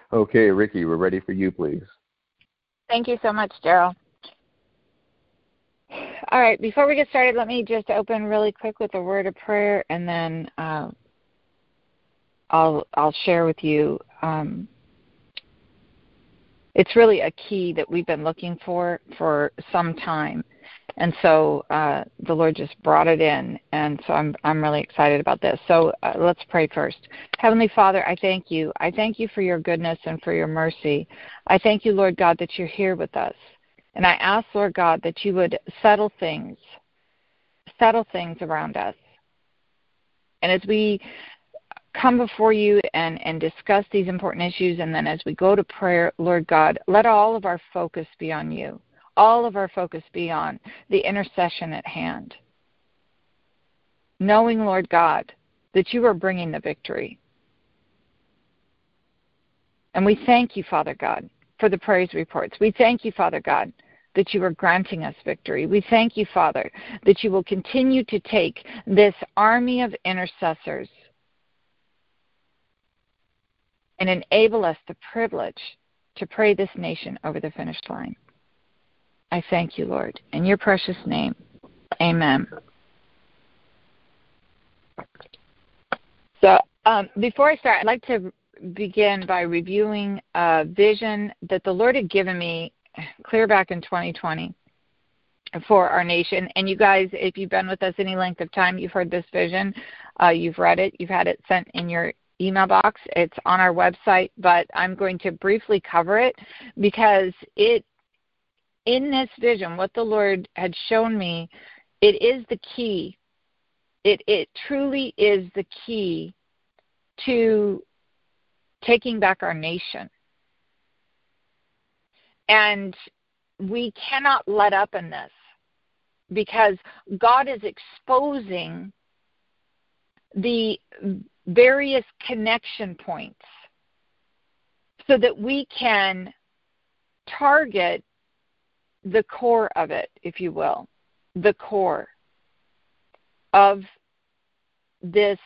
Okay, Ricky, we're ready for you, please. Thank you so much, Daryl. All right, before we get started, let me just open really quick with a word of prayer, and then I'll share with you. It's really a key that we've been looking for some time, and so the Lord just brought it in, and so I'm really excited about this. So let's pray first. Heavenly Father, I thank you. I thank you for your goodness and for your mercy. I thank you, Lord God, that you're here with us. And I ask, Lord God, that you would settle things around us. And as we come before you and discuss these important issues, and then as we go to prayer, Lord God, let all of our focus be on you. All of our focus be on the intercession at hand. Knowing, Lord God, that you are bringing the victory. And we thank you, Father God, for the praise reports. We thank you, Father God, that you are granting us victory. We thank you, Father, that you will continue to take this army of intercessors and enable us the privilege to pray this nation over the finish line. I thank you, Lord. In your precious name, amen. So before I start, I'd like to begin by reviewing a vision that the Lord had given me clear back in 2020 for our nation. And you guys, if you've been with us any length of time, you've heard this vision, you've read it, you've had it sent in your email box. It's on our website, but I'm going to briefly cover it because in this vision, what the Lord had shown me, it is the key. It truly is the key to taking back our nation. And we cannot let up in this because God is exposing the various connection points so that we can target the core of it, if you will, the core of this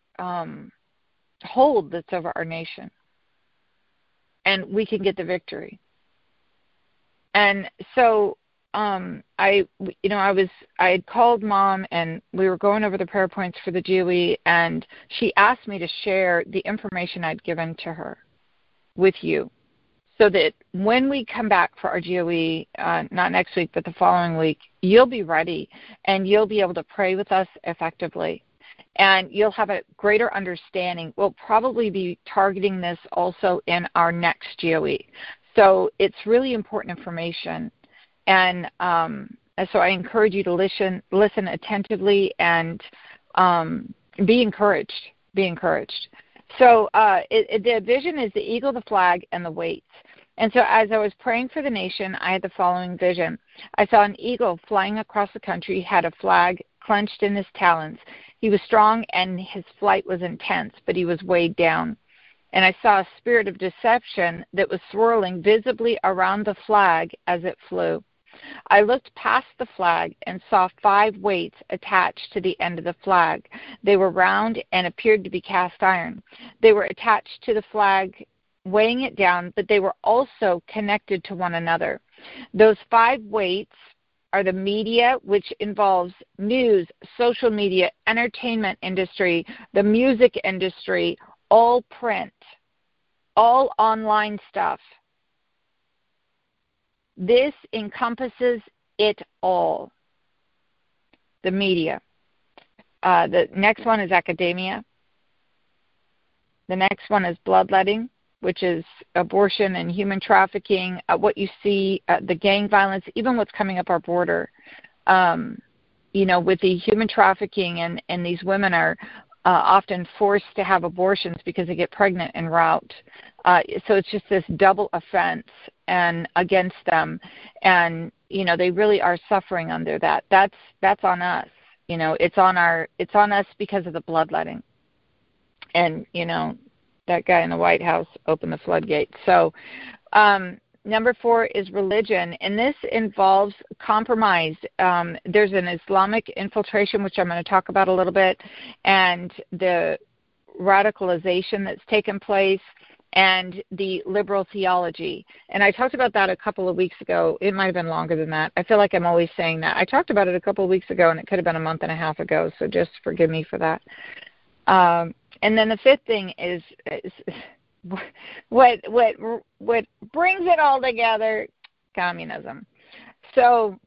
hold that's over our nation. And we can get the victory. And so I had called Mom, and we were going over the prayer points for the GOE, and she asked me to share the information I'd given to her with you, so that when we come back for our GOE, not next week, but the following week, you'll be ready, and you'll be able to pray with us effectively. And you'll have a greater understanding. We'll probably be targeting this also in our next GOE. So it's really important information. And so I encourage you to listen attentively and be encouraged. Be encouraged. So the vision is the eagle, the flag, and the weights. And so as I was praying for the nation, I had the following vision. I saw an eagle flying across the country, had a flag clenched in his talons. He was strong and his flight was intense, but he was weighed down. And I saw a spirit of deception that was swirling visibly around the flag as it flew. I looked past the flag and saw 5 weights attached to the end of the flag. They were round and appeared to be cast iron. They were attached to the flag, weighing it down, but they were also connected to one another. Those 5 weights are the media, which involves news, social media, entertainment industry, the music industry, all print, all online stuff. This encompasses it all. The media. The next one is academia. The next one is bloodletting, which is abortion and human trafficking, what you see, the gang violence, even what's coming up our border. With the human trafficking, and these women are often forced to have abortions because they get pregnant en route. So it's just this double offense and against them, and they really are suffering under that. That's on us. It's on us because of the bloodletting, and that guy in the White House opened the floodgates. So number 4 is religion, and this involves compromise. There's an Islamic infiltration, which I'm going to talk about a little bit, and the radicalization that's taken place. and the liberal theology. And I talked about that a couple of weeks ago. It might have been longer than that. I feel like I'm always saying that. I talked about it a couple of weeks ago, and it could have been a month and a half ago, so just forgive me for that. And then the fifth thing is what brings it all together, communism. So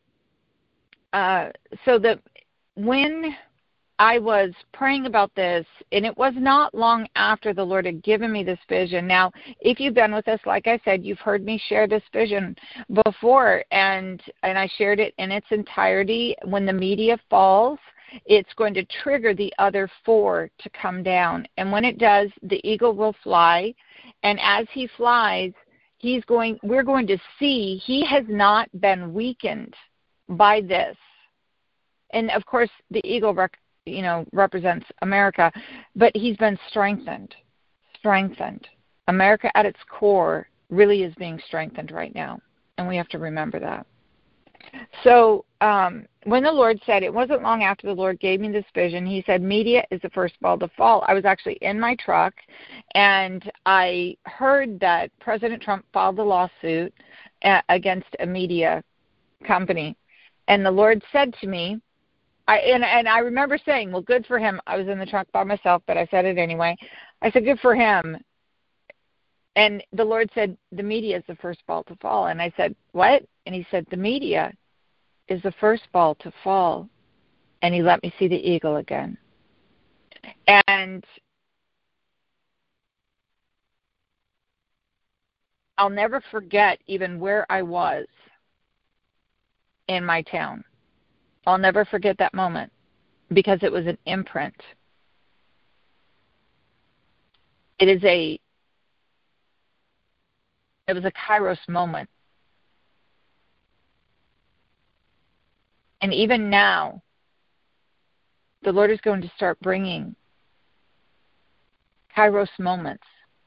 when I was praying about this, and it was not long after the Lord had given me this vision. Now, if you've been with us, like I said, you've heard me share this vision before, and I shared it in its entirety. When the media falls, it's going to trigger the other four to come down. And when it does, the eagle will fly, and as he flies, we're going to see he has not been weakened by this. And, of course, the eagle represents America, but he's been strengthened. America at its core really is being strengthened right now, and we have to remember that. So when the Lord said, it wasn't long after the Lord gave me this vision, he said, media is the first ball to fall. I was actually in my truck, and I heard that President Trump filed a lawsuit against a media company. And the Lord said to me, I remember saying, well, good for him. I was in the truck by myself, but I said it anyway. I said, good for him. And the Lord said, the media is the first ball to fall. And I said, what? And he said, the media is the first ball to fall. And he let me see the eagle again. And I'll never forget even where I was in my town. I'll never forget that moment because it was an imprint. It was a Kairos moment. And even now, the Lord is going to start bringing Kairos moments.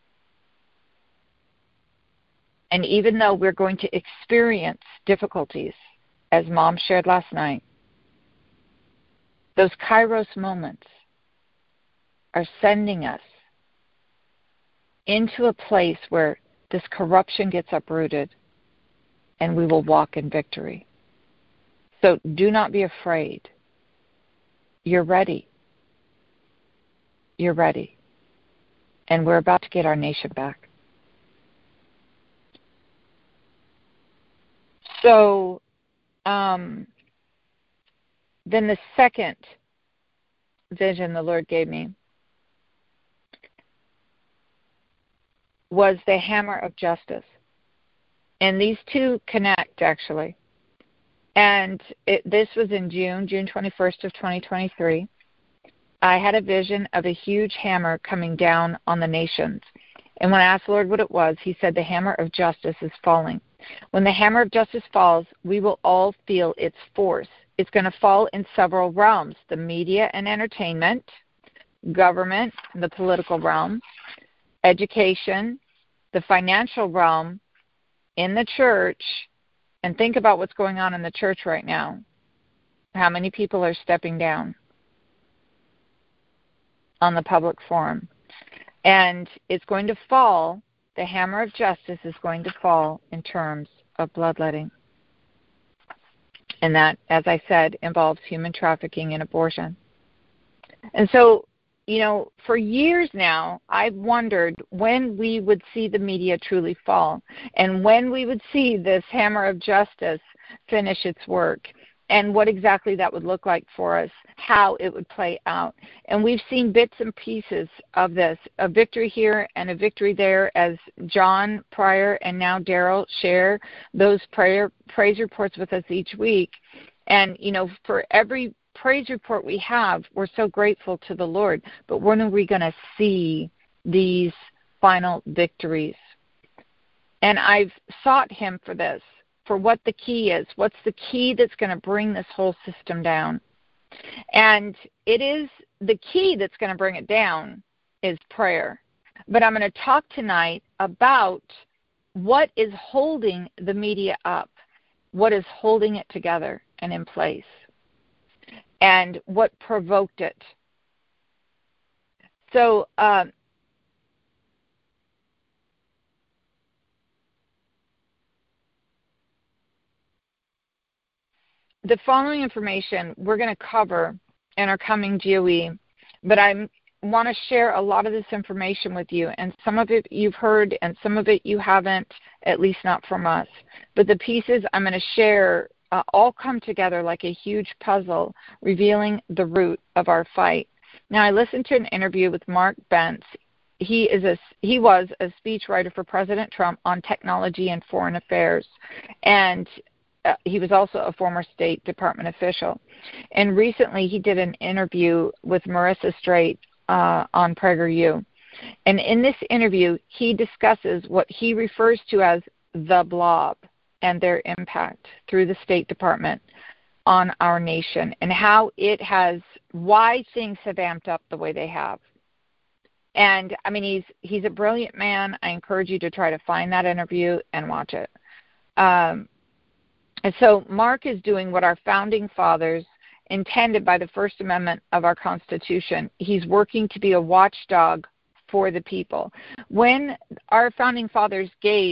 And even though we're going to experience difficulties, as Mom shared last night, those Kairos moments are sending us into a place where this corruption gets uprooted and we will walk in victory. So do not be afraid. You're ready. You're ready. And we're about to get our nation back. So then the second vision the Lord gave me was the hammer of justice. And these two connect, actually. And this was in June 21st of 2023. I had a vision of a huge hammer coming down on the nations. And when I asked the Lord what it was, he said, the hammer of justice is falling. When the hammer of justice falls, we will all feel its force. It's going to fall in several realms: the media and entertainment, government, the political realm, education, the financial realm, in the church. And think about what's going on in the church right now. How many people are stepping down on the public forum? And it's going to fall, the hammer of justice is going to fall in terms of bloodletting. And that, as I said, involves human trafficking and abortion. And so, for years now, I've wondered when we would see the media truly fall and when we would see this hammer of justice finish its work and what exactly that would look like for us, how it would play out. And we've seen bits and pieces of this, a victory here and a victory there, as John Pryor and now Daryl share those praise reports with us each week. And, for every praise report we have, we're so grateful to the Lord. But when are we going to see these final victories? And I've sought him for this, for what the key is. What's the key that's going to bring this whole system down? And it is the key that's going to bring it down is prayer. But I'm going to talk tonight about what is holding the media up, what is holding it together and in place, and what provoked it. So the following information we're going to cover in our coming GOE, but I want to share a lot of this information with you, and some of it you've heard and some of it you haven't, at least not from us. But the pieces I'm going to share all come together like a huge puzzle, revealing the root of our fight. Now, I listened to an interview with Mark Bentz. He was a speechwriter for President Trump on technology and foreign affairs, and he was also a former State Department official. And recently he did an interview with Marissa Straight on PragerU. And in this interview, he discusses what he refers to as the blob and their impact through the State Department on our nation, and how why things have amped up the way they have. And I mean, he's a brilliant man. I encourage you to try to find that interview and watch it. And so Mark is doing what our founding fathers intended by the First Amendment of our Constitution. He's working to be a watchdog for the people. When our founding fathers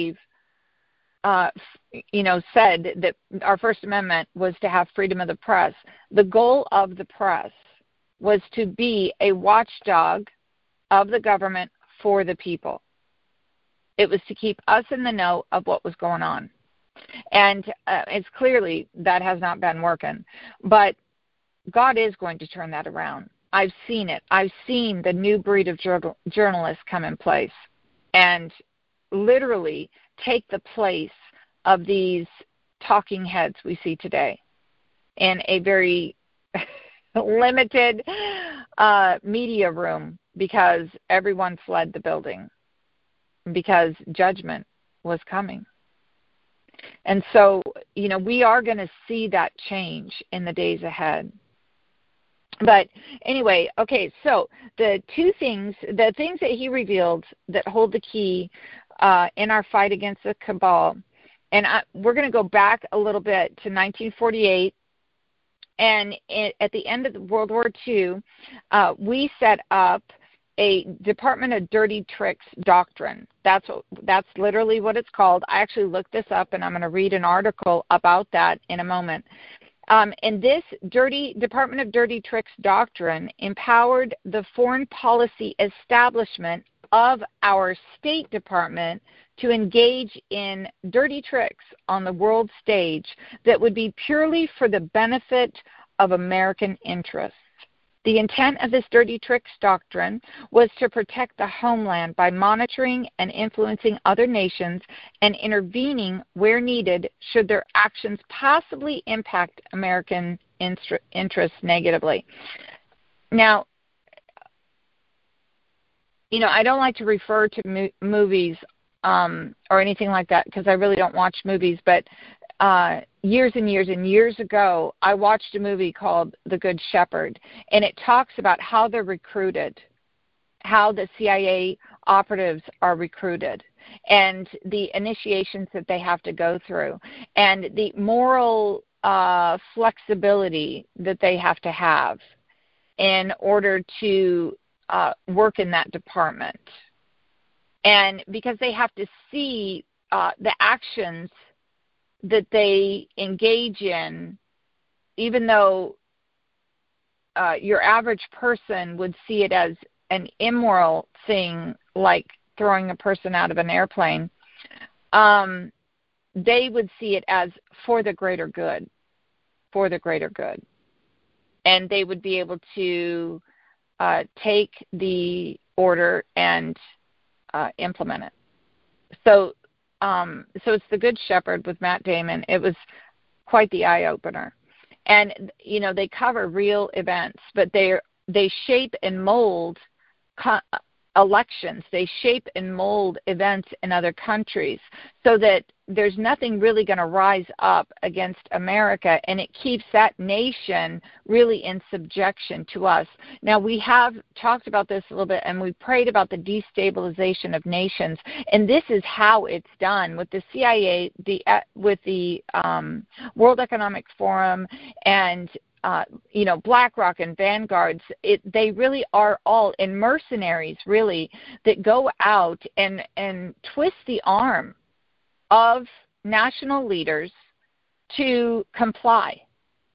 said that our First Amendment was to have freedom of the press, the goal of the press was to be a watchdog of the government for the people. It was to keep us in the know of what was going on. And it's clearly that has not been working. But God is going to turn that around. I've seen it. I've seen the new breed of journalists come in place and literally take the place of these talking heads we see today in a very limited media room, because everyone fled the building because judgment was coming. And so, we are going to see that change in the days ahead. But anyway, okay, so the things that he revealed that hold the key in our fight against the cabal, and we're going to go back a little bit to 1948. And at the end of World War II, we set up a Department of Dirty Tricks doctrine. That's literally what it's called. I actually looked this up, and I'm going to read an article about that in a moment. And this Department of Dirty Tricks doctrine empowered the foreign policy establishment of our State Department to engage in dirty tricks on the world stage that would be purely for the benefit of American interests. The intent of this dirty tricks doctrine was to protect the homeland by monitoring and influencing other nations and intervening where needed should their actions possibly impact American interests negatively. Now, I don't like to refer to movies or anything like that, because I really don't watch movies, but years and years and years ago, I watched a movie called The Good Shepherd, and it talks about how they're recruited, how the CIA operatives are recruited, and the initiations that they have to go through, and the moral flexibility that they have to have in order to work in that department. And because they have to see the actions that they engage in, even though your average person would see it as an immoral thing, like throwing a person out of an airplane, they would see it as for the greater good, And they would be able to take the order and implement it. So it's The Good Shepherd with Matt Damon. It was quite the eye-opener. And, they cover real events, but they shape and mold elections. They shape and mold events in other countries so that there's nothing really going to rise up against America, and it keeps that nation really in subjection to us. Now, we have talked about this a little bit, and we prayed about the destabilization of nations, and this is how it's done with the CIA, with the World Economic Forum, and BlackRock and Vanguards. They really are all in mercenaries, really, that go out and twist the arm of national leaders to comply.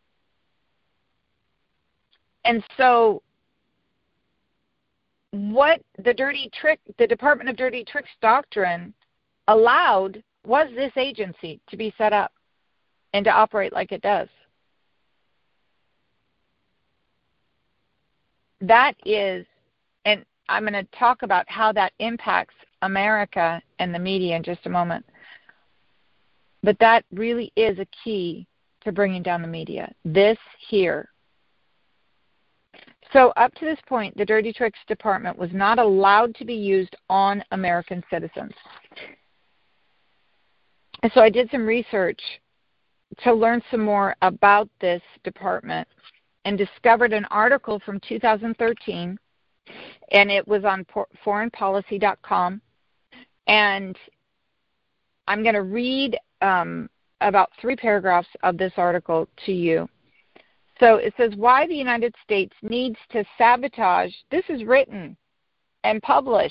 And so what the Department of Dirty Tricks doctrine allowed was this agency to be set up and to operate like it does. That is, and I'm going to talk about how that impacts America and the media in just a moment. But that really is a key to bringing down the media. This here. So up to this point, the Dirty Tricks Department was not allowed to be used on American citizens. And so I did some research to learn some more about this department and discovered an article from 2013, and it was on foreignpolicy.com. And I'm going to read about 3 paragraphs of this article to you. So it says, why the United States needs to sabotage, this is written and published,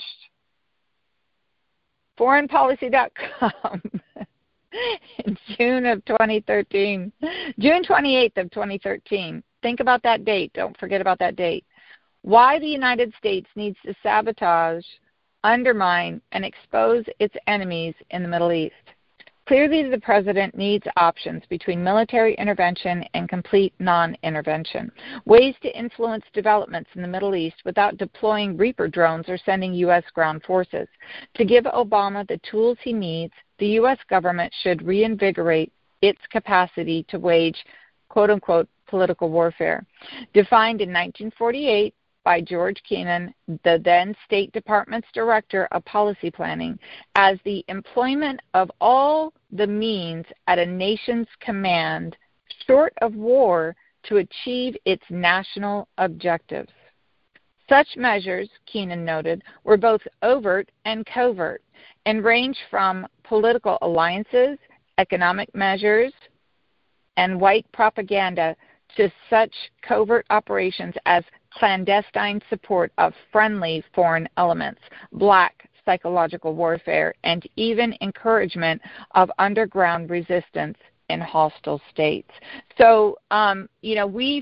foreignpolicy.com, in June of 2013, June 28th of 2013. Think about that date. Don't forget about that date. Why the United States needs to sabotage, undermine, and expose its enemies in the Middle East. Clearly, the president needs options between military intervention and complete non-intervention, ways to influence developments in the Middle East without deploying Reaper drones or sending U.S. ground forces. To give Obama the tools he needs, the U.S. government should reinvigorate its capacity to wage, quote-unquote, political warfare. Defined in 1948 by George Kennan, the then State Department's Director of Policy Planning, as the employment of all the means at a nation's command, short of war, to achieve its national objectives. Such measures, Kennan noted, were both overt and covert, and range from political alliances, economic measures, and white propaganda to such covert operations as clandestine support of friendly foreign elements, black psychological warfare, and even encouragement of underground resistance in hostile states. So, Obama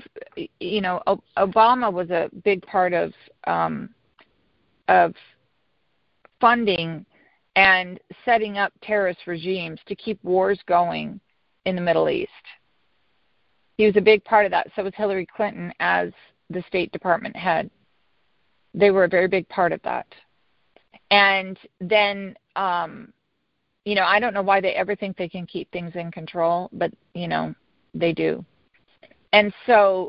was a big part of funding and setting up terrorist regimes to keep wars going in the Middle East. He was a big part of that. So was Hillary Clinton as the State Department head. They were a very big part of that. And then, I don't know why they ever think they can keep things in control, but, they do. And so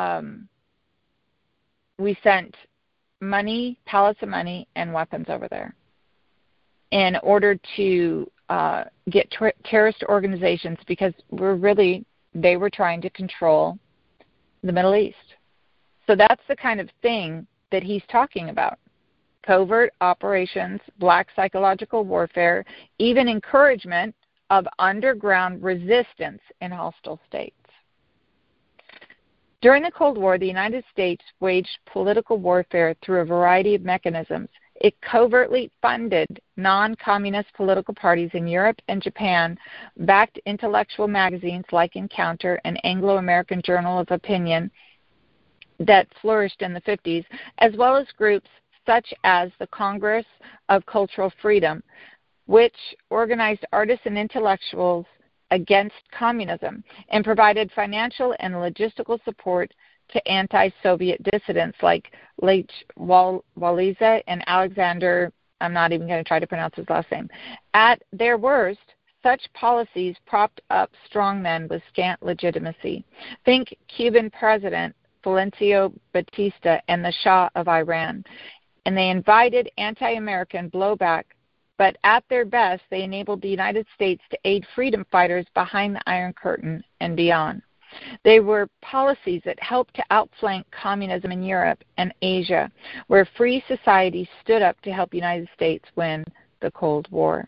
we sent money, pallets of money, and weapons over there in order to get terrorist organizations, because they were trying to control the Middle East. So that's the kind of thing that he's talking about. Covert operations, black psychological warfare, even encouragement of underground resistance in hostile states. During the Cold War, the United States waged political warfare through a variety of mechanisms. It covertly funded non-communist political parties in Europe and Japan, backed intellectual magazines like Encounter, an Anglo-American journal of opinion that flourished in the 50s, as well as groups such as the Congress of Cultural Freedom, which organized artists and intellectuals against communism and provided financial and logistical support to anti-Soviet dissidents like Lech Walesa and Alexander, I'm not even going to try to pronounce his last name. At their worst, such policies propped up strongmen with scant legitimacy. Think Cuban President Fulgencio Batista and the Shah of Iran. And they invited anti-American blowback, but at their best, they enabled the United States to aid freedom fighters behind the Iron Curtain and beyond. They were policies that helped to outflank communism in Europe and Asia, where free societies stood up to help the United States win the Cold War.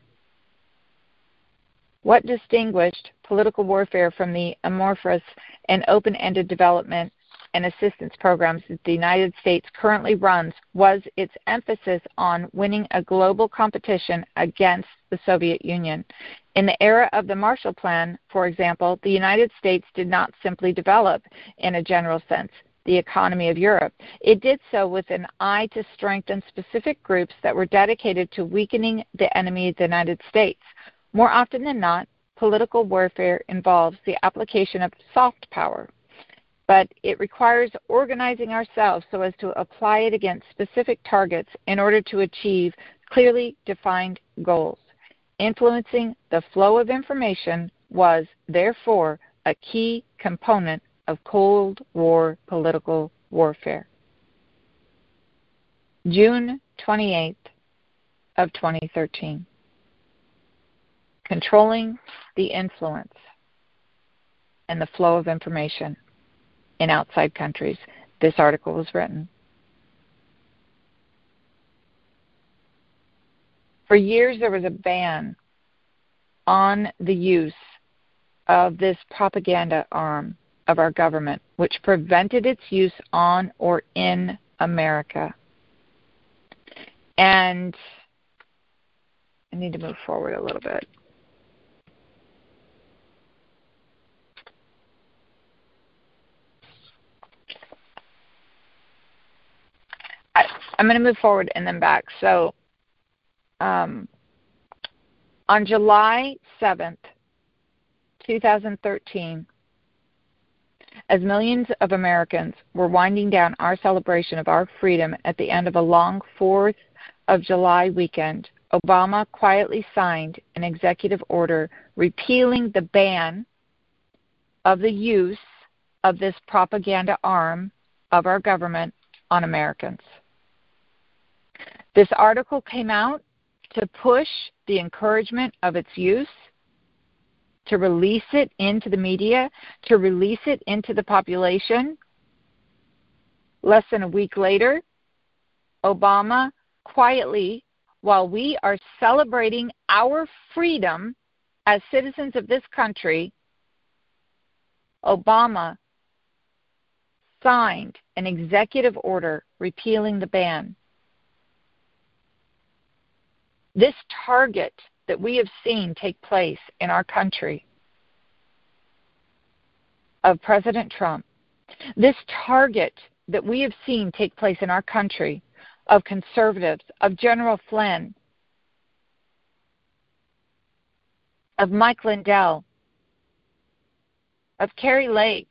What distinguished political warfare from the amorphous and open-ended development and assistance programs that the United States currently runs was its emphasis on winning a global competition against the Soviet Union. In the era of the Marshall Plan, for example, the United States did not simply develop in a general sense. the economy of Europe. It did so with an eye to strengthen specific groups that were dedicated to weakening the enemy of the United States. More often than not, political warfare involves the application of soft power, but it requires organizing ourselves so as to apply it against specific targets in order to achieve clearly defined goals. Influencing the flow of information was, therefore, a key component of Cold War political warfare. June 28th of 2013. Controlling the influence and the flow of information in outside countries. This article was written. For years, there was a ban on the use of this propaganda arm of our government, which prevented its use on or in America. And I need to move forward a little bit. I'm going to move forward and then back. So on July 7th, 2013, as millions of Americans were winding down our celebration of our freedom at the end of a long 4th of July weekend, Obama quietly signed an executive order repealing the ban of the use of this propaganda arm of our government on Americans. This article came out to push the encouragement of its use, to release it into the media, to release it into the population. Less than a week later, Obama quietly, while we are celebrating our freedom as citizens of this country, Obama signed an executive order repealing the ban. This target that we have seen take place in our country of President Trump, this target that we have seen take place in our country of conservatives, of General Flynn, of Mike Lindell, of Kari Lake,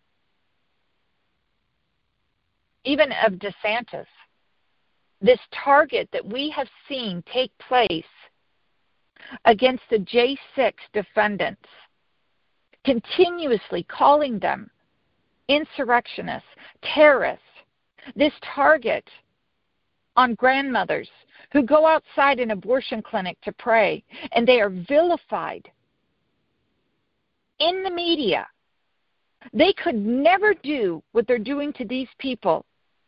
even of DeSantis, this target that we have seen take place against the J6 defendants, continuously calling them insurrectionists, terrorists, this target on grandmothers who go outside an abortion clinic to pray, and they are vilified in the media. They could never do what they're doing to these people.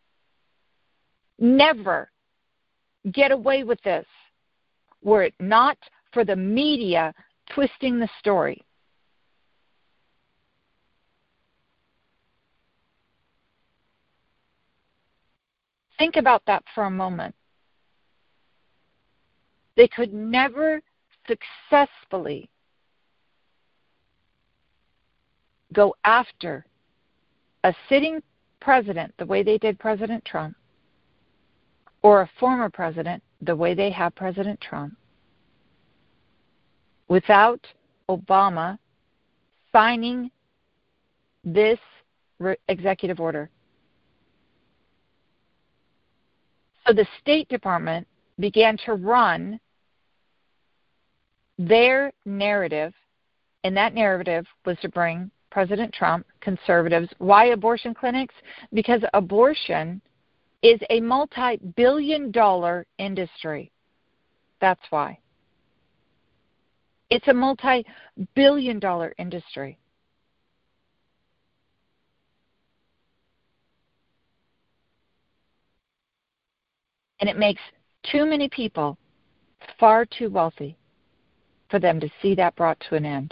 Never get away with this were it not for the media twisting the story. Think about that for a moment. They could never successfully go after a sitting president the way they did President Trump, or a former president the way they have President Trump, without Obama signing this executive order. So the State Department began to run their narrative, and that narrative was to bring President Trump, conservatives. Why abortion clinics? Because abortion is a multi-billion-dollar industry. That's why. It's a multi-billion-dollar industry. And it makes too many people far too wealthy for them to see that brought to an end.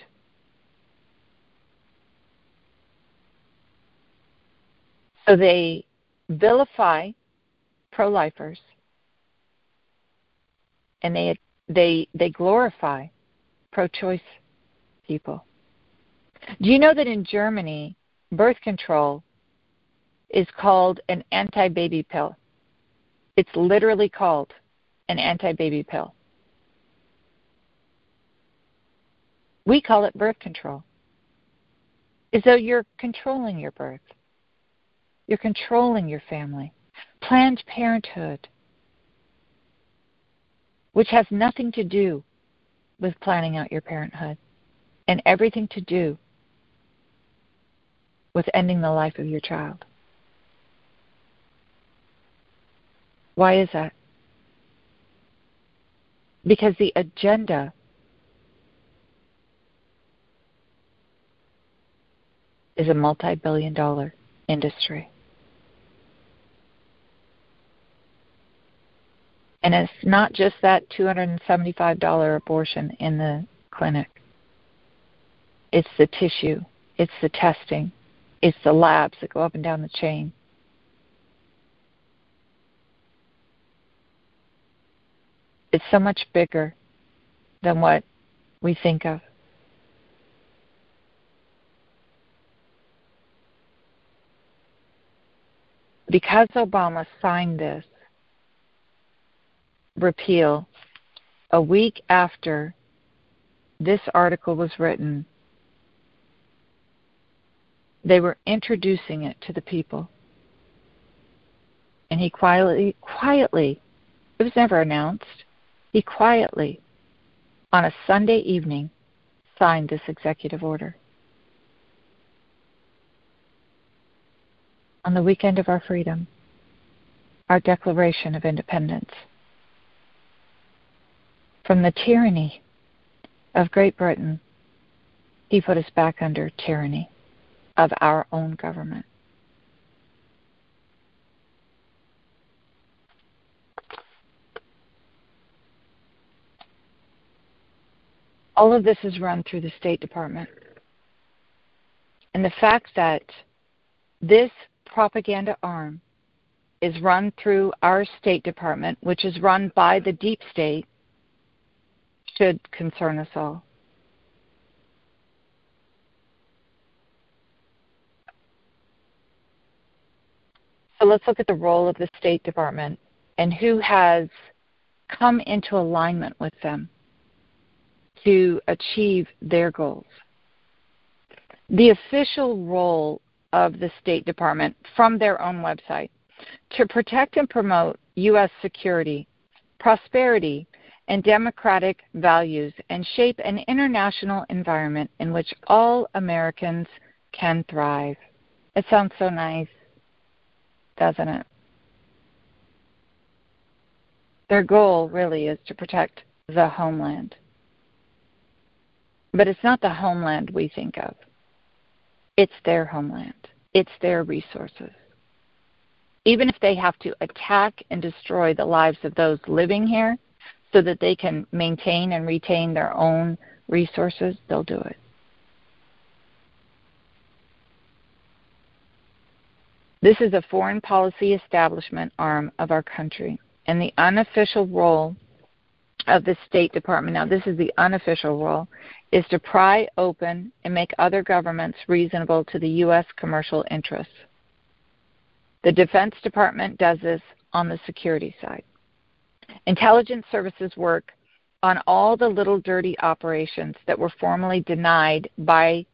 So they vilify pro-lifers, and they glorify pro-choice people. Do you know that in Germany, birth control is called an anti-baby pill. It's literally called an anti-baby pill. We call it birth control. As though you're controlling your birth. You're controlling your family. Planned Parenthood, which has nothing to do with planning out your parenthood and everything to do with ending the life of your child. Why is that? Because the agenda is a multi-billion-dollar industry. And it's not just that $275 abortion in the clinic. It's the tissue. It's the testing. It's the labs that go up and down the chain. It's so much bigger than what we think of. Because Obama signed this repeal a week after this article was written, they were introducing it to the people. And he quietly, it was never announced, he quietly, on a Sunday evening, signed this executive order. On the weekend of our freedom, our Declaration of Independence. From the tyranny of Great Britain, he put us back under tyranny of our own government. All of this is run through the State Department. And the fact that this propaganda arm is run through our State Department, which is run by the deep state, should concern us all. So let's look at the role of the State Department and who has come into alignment with them to achieve their goals. The official role of the State Department from their own website: to protect and promote U.S. security, prosperity, and democratic values, and shape an international environment in which all Americans can thrive. It sounds so nice, doesn't it? Their goal really is to protect the homeland. But it's not the homeland we think of. It's their homeland. It's their resources. Even if they have to attack and destroy the lives of those living here so that they can maintain and retain their own resources, they'll do it. This is a foreign policy establishment arm of our country, and the unofficial role of the State Department, now this is the unofficial role, is to pry open and make other governments reasonable to the U.S. commercial interests. The Defense Department does this on the security side. Intelligence services work on all the little dirty operations that were formally denied by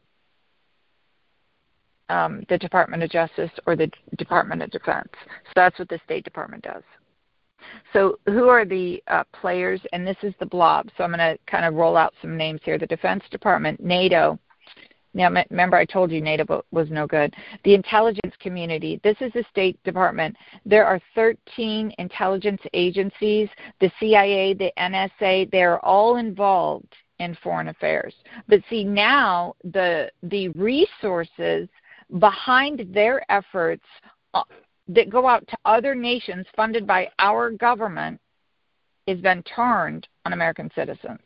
the Department of Justice or the Department of Defense. So that's what the State Department does. So who are the players? And this is the blob. So I'm going to kind of roll out some names here. The Defense Department, NATO. Now, remember I told you NATO was no good. The intelligence community. This is the State Department. There are 13 intelligence agencies. The CIA, the NSA, they're all involved in foreign affairs. But see, now the resources behind their efforts that go out to other nations funded by our government has been turned on American citizens.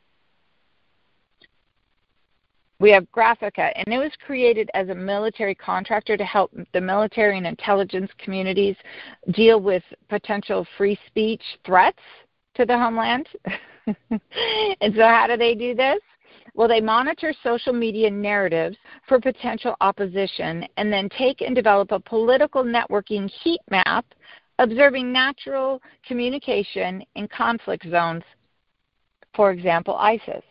We have Graphica, and it was created as a military contractor to help the military and intelligence communities deal with potential free speech threats to the homeland. And so how do they do this? Well, they monitor social media narratives for potential opposition and then take and develop a political networking heat map observing natural communication in conflict zones, for example, ISIS.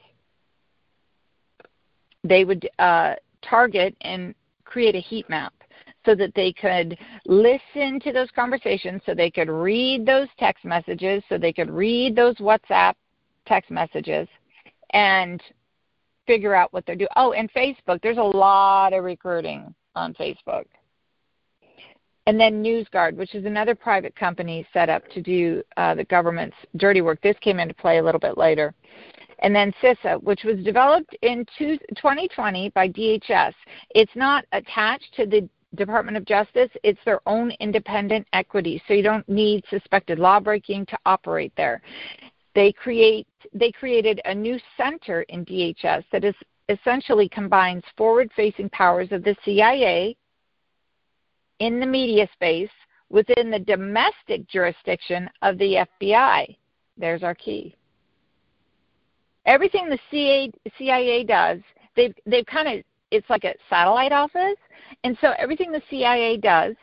They would target and create a heat map so that they could listen to those conversations, so they could read those text messages, so they could read those WhatsApp text messages and figure out what they're doing. Oh, and Facebook. There's a lot of recruiting on Facebook. And then NewsGuard, which is another private company set up to do the government's dirty work. This came into play a little bit later. And then CISA, which was developed in 2020 by DHS. It's not attached to the Department of Justice. It's their own independent equity, so you don't need suspected lawbreaking to operate there. They created a new center in DHS that is essentially combines forward-facing powers of the CIA in the media space within the domestic jurisdiction of the FBI. There's our key. Everything the CIA does, they've kind of, it's like a satellite office, and so everything the CIA does,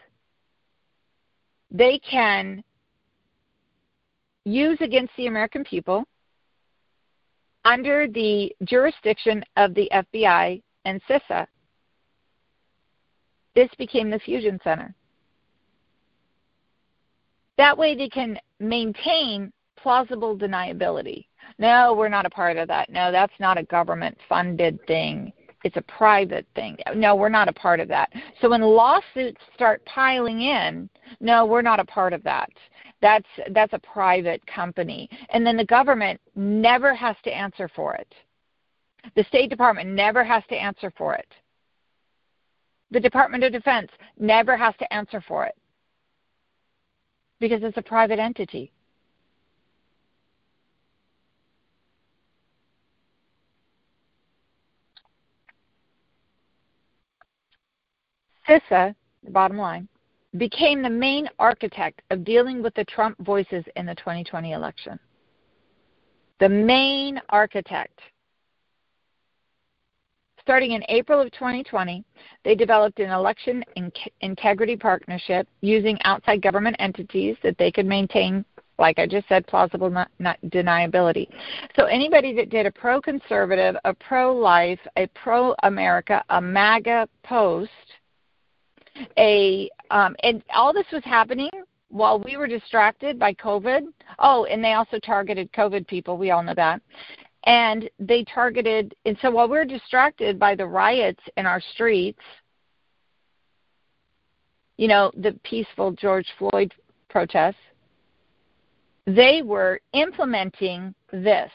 they can use against the American people under the jurisdiction of the FBI and CISA. This became the Fusion Center. That way they can maintain plausible deniability. No, we're not a part of that. No, that's not a government-funded thing. It's a private thing. No, we're not a part of that. So when lawsuits start piling in, no, we're not a part of that. That's a private company. And then the government never has to answer for it. The State Department never has to answer for it. The Department of Defense never has to answer for it because it's a private entity. CISA, the bottom line, became the main architect of dealing with the Trump voices in the 2020 election. The main architect. Starting in April of 2020, they developed an election integrity partnership using outside government entities that they could maintain, like I just said, plausible deniability. So anybody that did a pro-conservative, a pro-life, a pro-America, a MAGA post, and all this was happening while we were distracted by COVID. Oh, and they also targeted COVID people. We all know that. And they targeted, and so while we're distracted by the riots in our streets, you know, the peaceful George Floyd protests, they were implementing this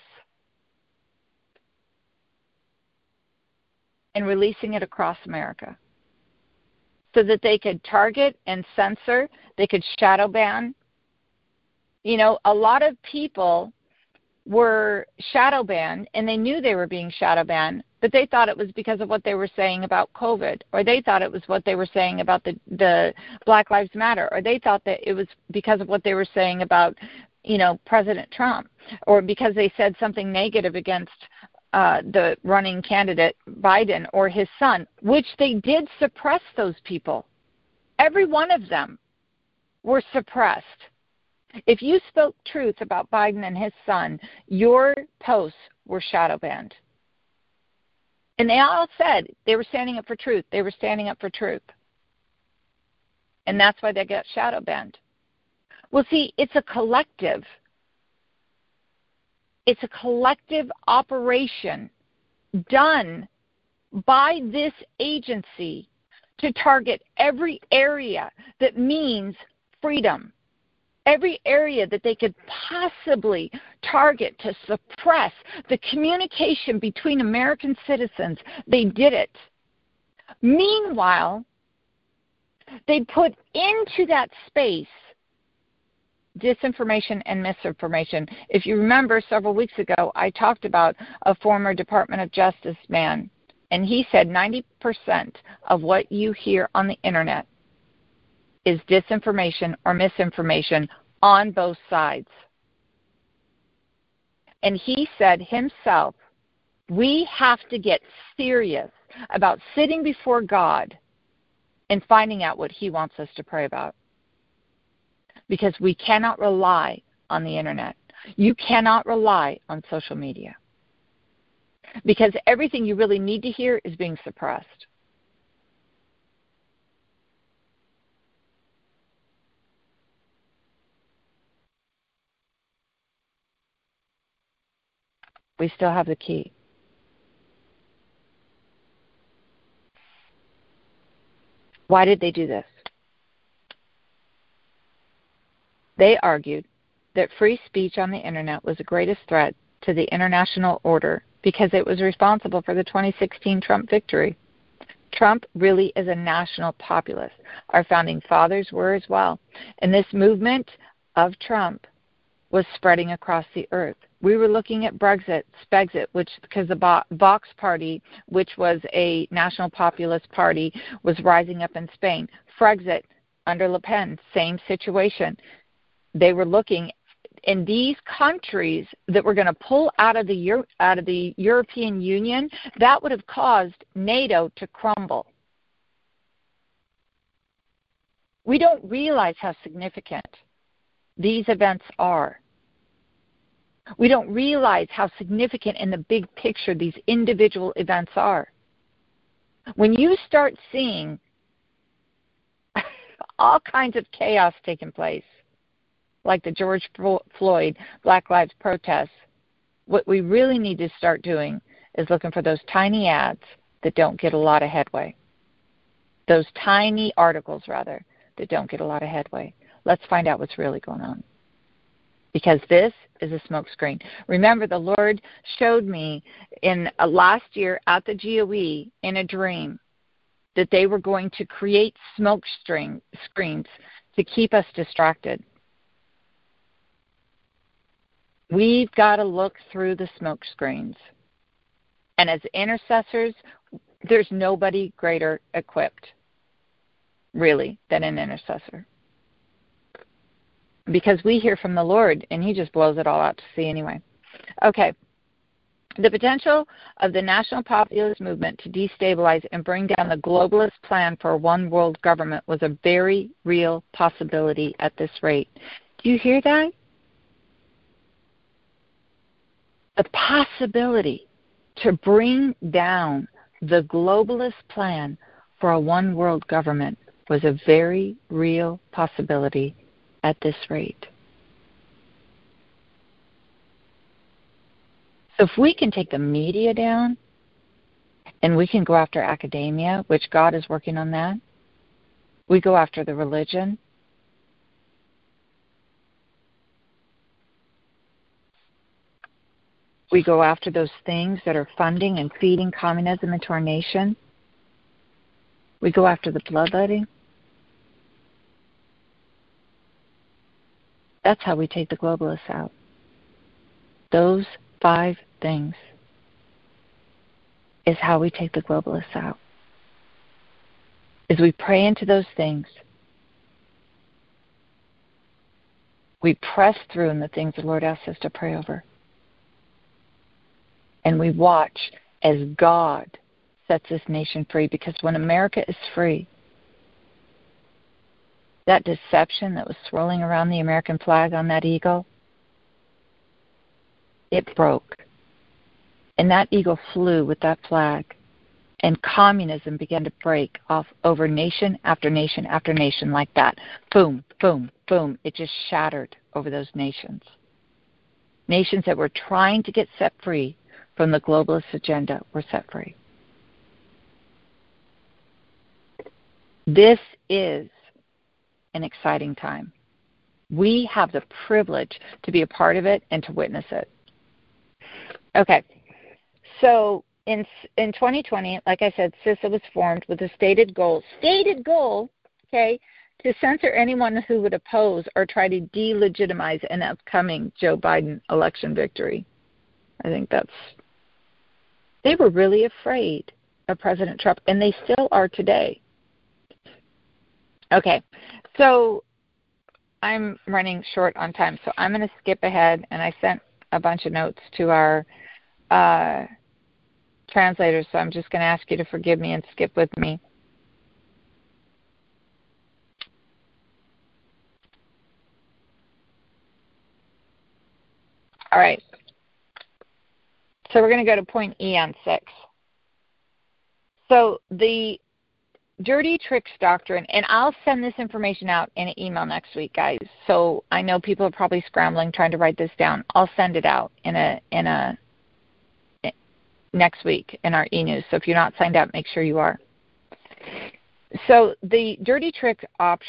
and releasing it across America so that they could target and censor, they could shadow ban. You know, a lot of people were shadow banned, and they knew they were being shadow banned, but they thought it was because of what they were saying about COVID, or they thought it was what they were saying about the Black Lives Matter, or they thought that it was because of what they were saying about, you know, President Trump, or because they said something negative against the running candidate, Biden, or his son, which they did suppress those people. Every one of them were suppressed. If you spoke truth about Biden and his son, your posts were shadow banned. And they all said they were standing up for truth. They were standing up for truth. And that's why they got shadow banned. Well, see, it's a collective. It's a collective operation done by this agency to target every area that means freedom. Every area that they could possibly target to suppress the communication between American citizens, they did it. Meanwhile, they put into that space disinformation and misinformation. If you remember, several weeks ago, I talked about a former Department of Justice man, and he said 90% of what you hear on the internet is disinformation or misinformation on both sides. And he said himself We have to get serious about sitting before God and finding out what He wants us to pray about. Because we cannot rely on the internet. You cannot rely on social media. Because everything you really need to hear is being suppressed. We still have the key. Why did they do this? They argued that free speech on the internet was the greatest threat to the international order because it was responsible for the 2016 Trump victory. Trump really is a national populist. Our founding fathers were as well. And this movement of Trump was spreading across the earth. We were looking at Brexit, Spexit, which because the Vox Party, which was a national populist party, was rising up in Spain. Frexit under Le Pen, same situation. They were looking in these countries that were going to pull out of the European Union. That would have caused NATO to crumble. We don't realize how significant these events are. We don't realize how significant in the big picture these individual events are. When you start seeing all kinds of chaos taking place, like the George Floyd Black Lives protests, what we really need to start doing is looking for those tiny ads that don't get a lot of headway. Those tiny articles, rather, that don't get a lot of headway. Let's find out what's really going on. Because this is a smokescreen. Remember, the Lord showed me in last year at the GOE in a dream that they were going to create smoke screens to keep us distracted. We've got to look through the smoke screens. And as intercessors, there's nobody greater equipped, really, than an intercessor. Because we hear from the Lord, and He just blows it all out to sea anyway. Okay. The potential of the national populist movement to destabilize and bring down the globalist plan for a one-world government was a very real possibility at this rate. Do you hear that? The possibility to bring down the globalist plan for a one-world government was a very real possibility at this rate. So if we can take the media down and we can go after academia, which God is working on that, we go after the religion, we go after those things that are funding and feeding communism into our nation, we go after the bloodletting. That's how we take the globalists out. Those 5 things is how we take the globalists out. As we pray into those things, we press through in the things the Lord asks us to pray over. And we watch as God sets this nation free, because when America is free, that deception that was swirling around the American flag on that eagle, it broke. And that eagle flew with that flag. And communism began to break off over nation after nation after nation like that. Boom, boom, boom. It just shattered over those nations. Nations that were trying to get set free from the globalist agenda were set free. This is an exciting time. We have the privilege to be a part of it and to witness it. Okay, so in 2020, like I said, CISA was formed with a stated goal, okay, to censor anyone who would oppose or try to delegitimize an upcoming Joe Biden election victory. I think they were really afraid of President Trump, and they still are today. Okay, so I'm running short on time, so I'm going to skip ahead, and I sent a bunch of notes to our translators, so I'm just going to ask you to forgive me and skip with me. All right. So we're going to go to point E on 6. So the dirty tricks doctrine, and I'll send this information out in an email next week, guys. So I know people are probably scrambling trying to write this down. I'll send it out in a next week in our e-news. So if you're not signed up, make sure you are. So the dirty trick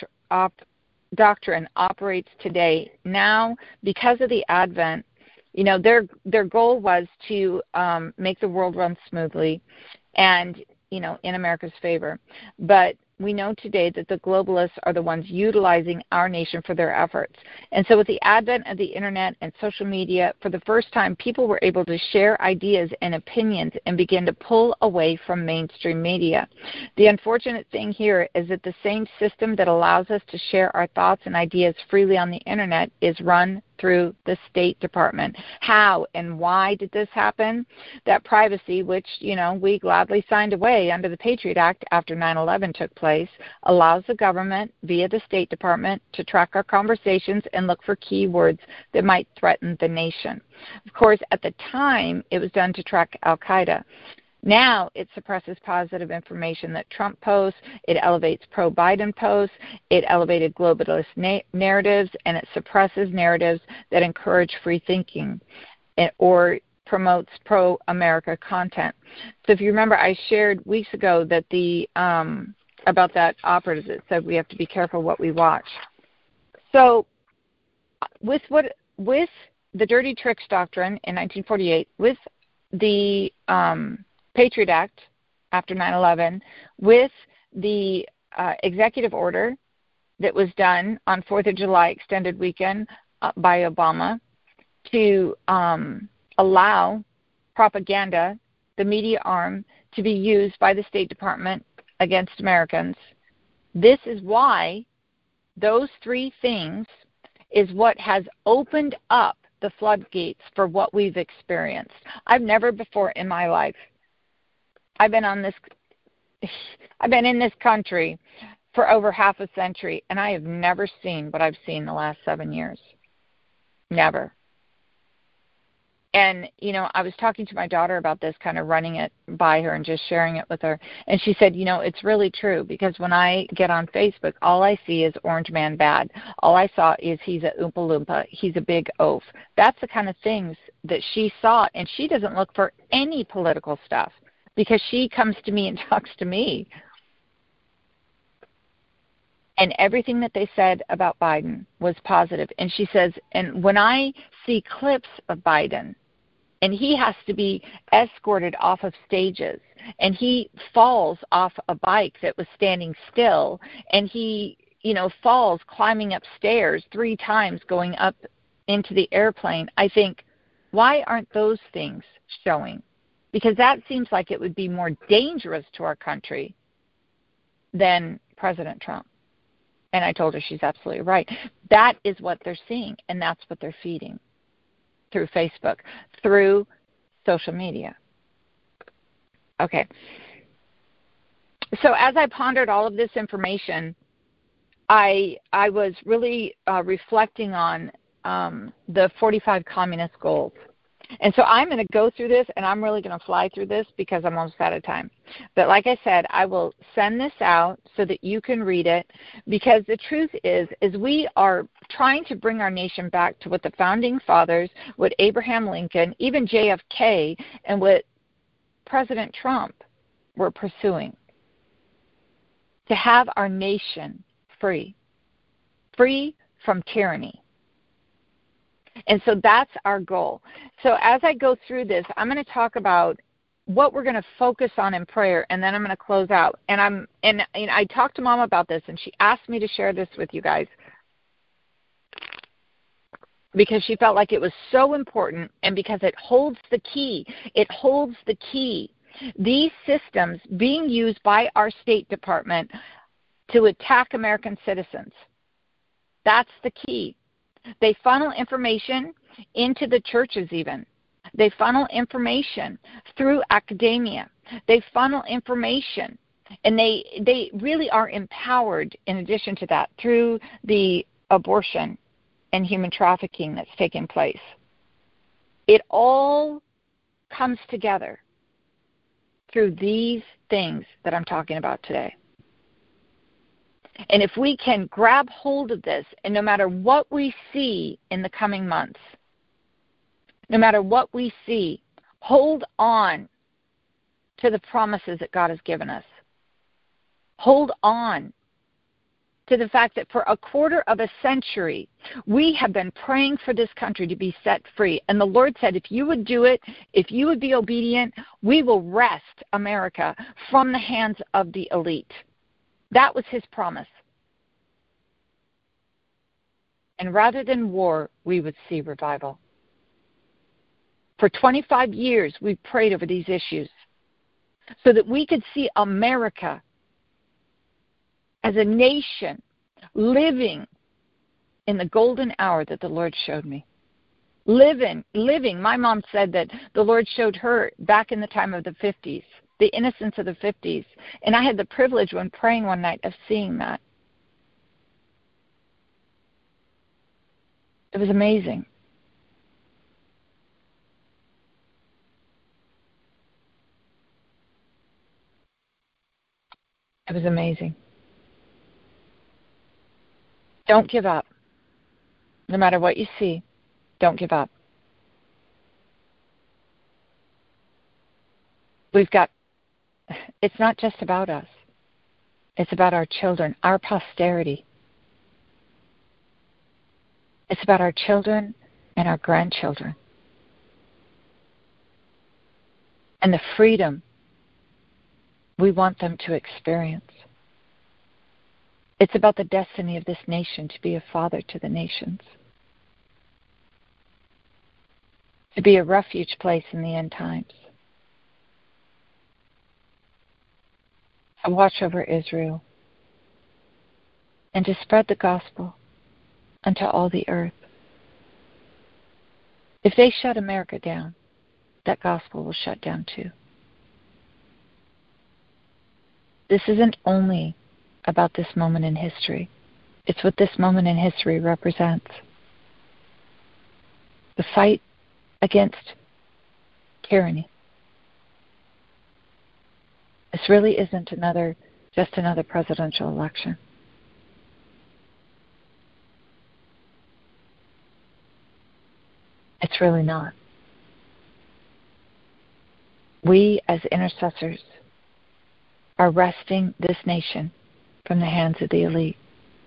doctrine operates today now because of the advent. You know, their goal was to make the world run smoothly and, you know, in America's favor. But we know today that the globalists are the ones utilizing our nation for their efforts. And so with the advent of the internet and social media, for the first time, people were able to share ideas and opinions and begin to pull away from mainstream media. The unfortunate thing here is that the same system that allows us to share our thoughts and ideas freely on the internet is run through the State Department. How and why did this happen? That privacy, which, you know, we gladly signed away under the Patriot Act after 9/11 took place, allows the government via the State Department to track our conversations and look for keywords that might threaten the nation. Of course, at the time, it was done to track Al-Qaeda. Now it suppresses positive information that Trump posts, it elevates pro-Biden posts, it elevated globalist narratives, and it suppresses narratives that encourage free thinking or promotes pro-America content. So if you remember, I shared weeks ago that about that operative that said we have to be careful what we watch. So with the Dirty Tricks Doctrine in 1948, with the Patriot Act after 9/11, with the executive order that was done on 4th of July extended weekend by Obama to allow propaganda, the media arm, to be used by the State Department against Americans. This is why those three things is what has opened up the floodgates for what we've experienced. I've never before in my life, I've been in this country for over half a century, and I have never seen what I've seen the last 7 years. Never. And, you know, I was talking to my daughter about this, kind of running it by her and just sharing it with her. And she said, you know, it's really true, because when I get on Facebook, all I see is Orange Man bad. All I saw is he's a Oompa Loompa. He's a big oaf. That's the kind of things that she saw, and she doesn't look for any political stuff because she comes to me and talks to me. And everything that they said about Biden was positive. And she says, and when I see clips of Biden, and he has to be escorted off of stages, and he falls off a bike that was standing still, and he, you know, falls climbing up stairs 3 times going up into the airplane, I think, why aren't those things showing? Because that seems like it would be more dangerous to our country than President Trump. And I told her she's absolutely right. That is what they're seeing, and that's what they're feeding through Facebook, through social media. Okay. So as I pondered all of this information, I was really reflecting on the 45 communist goals. And so I'm going to go through this, and I'm really going to fly through this because I'm almost out of time. But like I said, I will send this out so that you can read it, because the truth is we are trying to bring our nation back to what the Founding Fathers, what Abraham Lincoln, even JFK, and what President Trump were pursuing, to have our nation free from tyranny. And so that's our goal. So as I go through this, I'm going to talk about what we're going to focus on in prayer, and then I'm going to close out. And I talked to Mom about this, and she asked me to share this with you guys because she felt like it was so important, and because it holds the key. It holds the key. These systems being used by our State Department to attack American citizens. That's the key. They funnel information into the churches even. They funnel information through academia. They funnel information, and they really are empowered, in addition to that, through the abortion and human trafficking that's taken place. It all comes together through these things that I'm talking about today. And if we can grab hold of this, and no matter what we see in the coming months, no matter what we see, hold on to the promises that God has given us. Hold on to the fact that for a quarter of a century, we have been praying for this country to be set free. And the Lord said, if you would do it, if you would be obedient, we will wrest America from the hands of the elite. That was his promise. And rather than war, we would see revival. For 25 years, we've prayed over these issues so that we could see America as a nation living in the golden hour that the Lord showed me. Living. My mom said that the Lord showed her back in the time of the 50s, the innocence of the 50s. And I had the privilege when praying one night of seeing that. It was amazing. It was amazing. Don't give up. No matter what you see, don't give up. It's not just about us. It's about our children, our posterity. It's about our children and our grandchildren. And the freedom we want them to experience. It's about the destiny of this nation to be a father to the nations, to be a refuge place in the end times. To watch over Israel and to spread the gospel unto all the earth. If they shut America down, that gospel will shut down too. This isn't only about this moment in history. It's what this moment in history represents. The fight against tyranny. This really isn't just another presidential election. It's really not. We as intercessors are wresting this nation from the hands of the elite.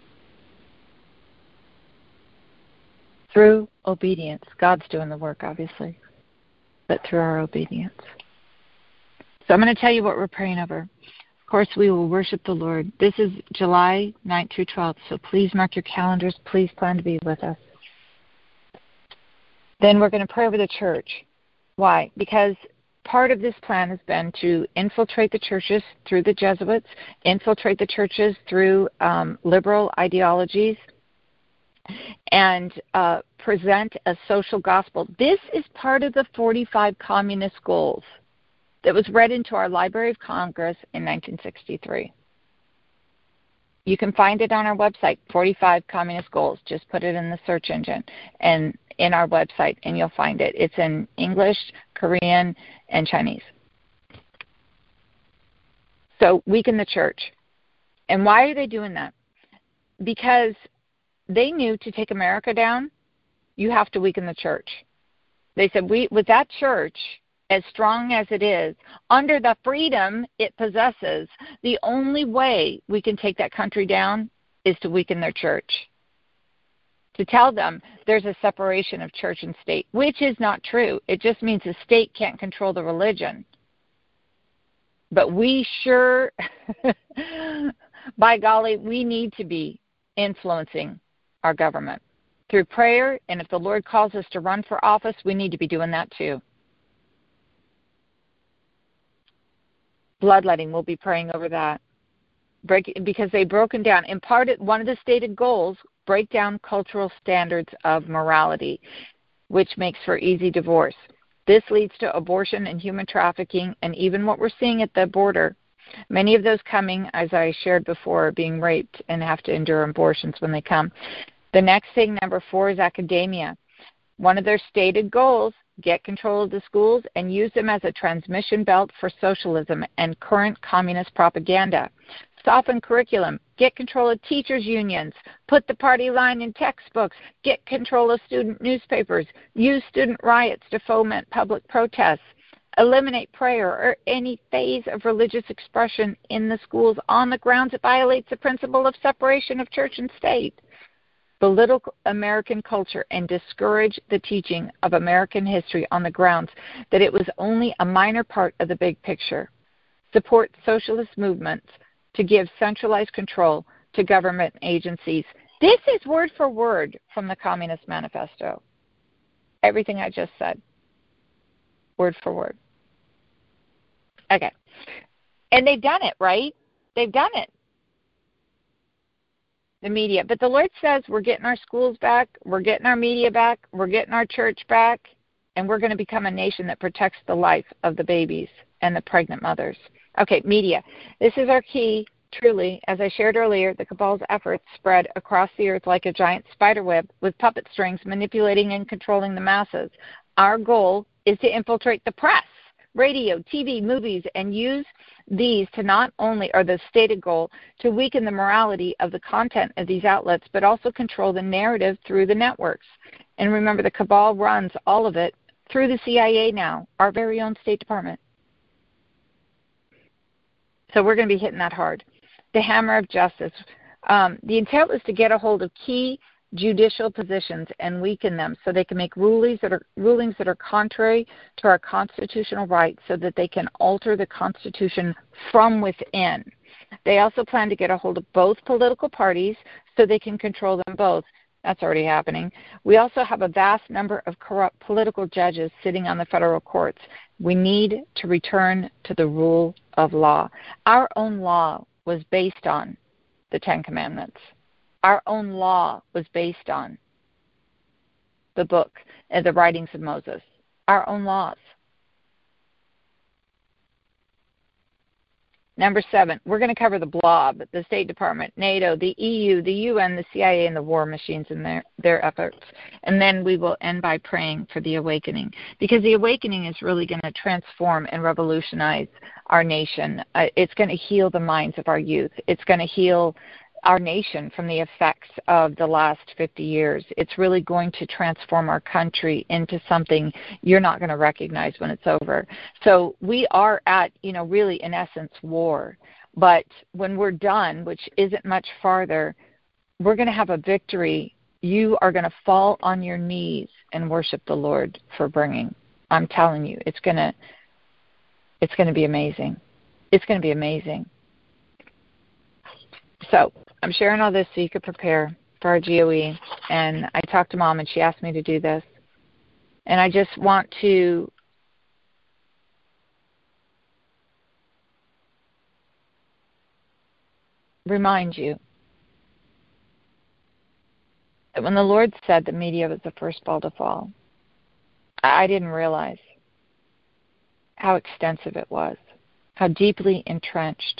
Through obedience. God's doing the work, obviously, but through our obedience. So I'm going to tell you what we're praying over. Of course, we will worship the Lord. This is July 9th through 12th, so please mark your calendars. Please plan to be with us. Then we're going to pray over the church. Why? Because part of this plan has been to infiltrate the churches through the Jesuits, infiltrate the churches through liberal ideologies, and present a social gospel. This is part of the 45 communist goals that was read into our Library of Congress in 1963. You can find it on our website, 45 Communist Goals. Just put it in the search engine and in our website, and you'll find it. It's in English, Korean, and Chinese. So weaken the church. And why are they doing that? Because they knew to take America down, you have to weaken the church. They said, with that church, as strong as it is, under the freedom it possesses, the only way we can take that country down is to weaken their church. To tell them there's a separation of church and state, which is not true. It just means the state can't control the religion. But we sure, by golly, we need to be influencing our government through prayer, and if the Lord calls us to run for office, we need to be doing that too. Bloodletting, we'll be praying over that. Because they've broken down. In part, one of the stated goals, break down cultural standards of morality, which makes for easy divorce. This leads to abortion and human trafficking, and even what we're seeing at the border. Many of those coming, as I shared before, are being raped and have to endure abortions when they come. The next thing, number 4, is academia. One of their stated goals, get control of the schools and use them as a transmission belt for socialism and current communist propaganda. Soften curriculum, get control of teachers' unions, put the party line in textbooks, get control of student newspapers, use student riots to foment public protests, eliminate prayer or any phase of religious expression in the schools on the grounds it violates the principle of separation of church and state. Belittle American culture and discourage the teaching of American history on the grounds that it was only a minor part of the big picture. Support socialist movements to give centralized control to government agencies. This is word for word from the Communist Manifesto. Everything I just said, word for word. Okay. And they've done it, right? They've done it. The media. But the Lord says we're getting our schools back, we're getting our media back, we're getting our church back, and we're going to become a nation that protects the life of the babies and the pregnant mothers. Okay, media. This is our key, truly. As I shared earlier, the cabal's efforts spread across the earth like a giant spider web with puppet strings manipulating and controlling the masses. Our goal is to infiltrate the press, radio, TV, movies, and use these to not only, or the stated goal, to weaken the morality of the content of these outlets, but also control the narrative through the networks. And remember, the cabal runs all of it through the CIA now, our very own State Department. So we're going to be hitting that hard. The hammer of justice. The intent was to get a hold of key judicial positions and weaken them so they can make rulings that are contrary to our constitutional rights so that they can alter the Constitution from within. They also plan to get a hold of both political parties so they can control them both. That's already happening. We also have a vast number of corrupt political judges sitting on the federal courts. We need to return to the rule of law. Our own law was based on the Ten Commandments. Our own law was based on the book and the writings of Moses. Our own laws. Number 7, we're going to cover the blob, the State Department, NATO, the EU, the UN, the CIA, and the war machines and their efforts. And then we will end by praying for the awakening, because the awakening is really going to transform and revolutionize our nation. It's going to heal the minds of our youth. It's going to heal our nation from the effects of the last 50 years. It's really going to transform our country into something you're not going to recognize when it's over. So we are at, really in essence, war. But when we're done, which isn't much farther, we're going to have a victory. You are going to fall on your knees and worship the Lord for bringing. I'm telling you, it's going to be amazing. It's going to be amazing. So I'm sharing all this so you could prepare for our GOE. And I talked to Mom, and she asked me to do this. And I just want to remind you that when the Lord said the media was the first ball to fall, I didn't realize how extensive it was, how deeply entrenched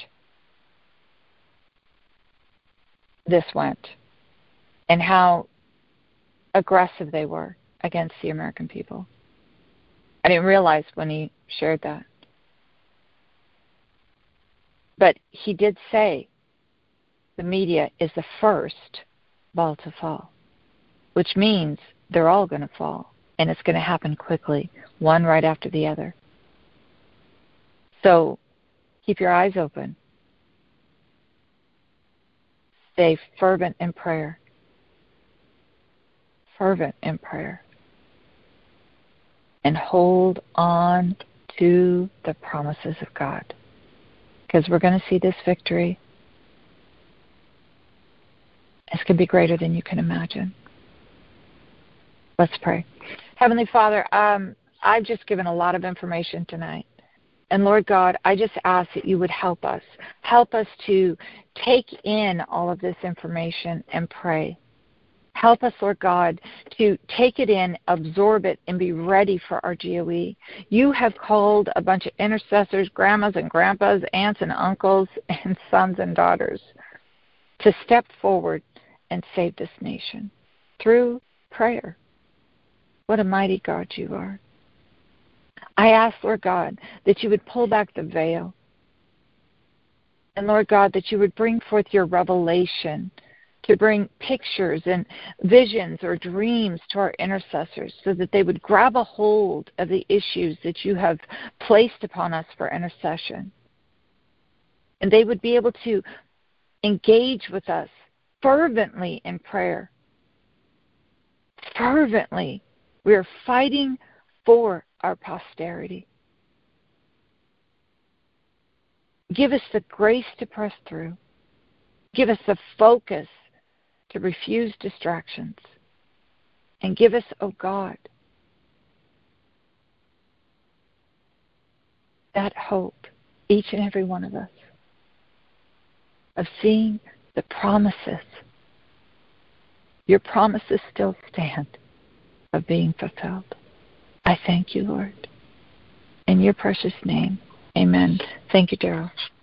this went, and how aggressive they were against the American people. I didn't realize when he shared that. But he did say the media is the first ball to fall, which means they're all going to fall, and it's going to happen quickly, one right after the other. So keep your eyes open. Stay fervent in prayer. Fervent in prayer. And hold on to the promises of God. Because we're going to see this victory. It's going to be greater than you can imagine. Let's pray. Heavenly Father, I've just given a lot of information tonight. And Lord God, I just ask that you would help us. Help us to take in all of this information and pray. Help us, Lord God, to take it in, absorb it, and be ready for our GOE. You have called a bunch of intercessors, grandmas and grandpas, aunts and uncles, and sons and daughters to step forward and save this nation through prayer. What a mighty God you are. I ask, Lord God, that you would pull back the veil. And, Lord God, that you would bring forth your revelation to bring pictures and visions or dreams to our intercessors so that they would grab a hold of the issues that you have placed upon us for intercession. And they would be able to engage with us fervently in prayer. Fervently. We are fighting for our posterity. Give us the grace to press through. Give us the focus to refuse distractions. And give us, oh God, that hope, each and every one of us, of seeing the promises. Your promises still stand of being fulfilled. I thank you, Lord. In your precious name, amen. Thank you, Daryl.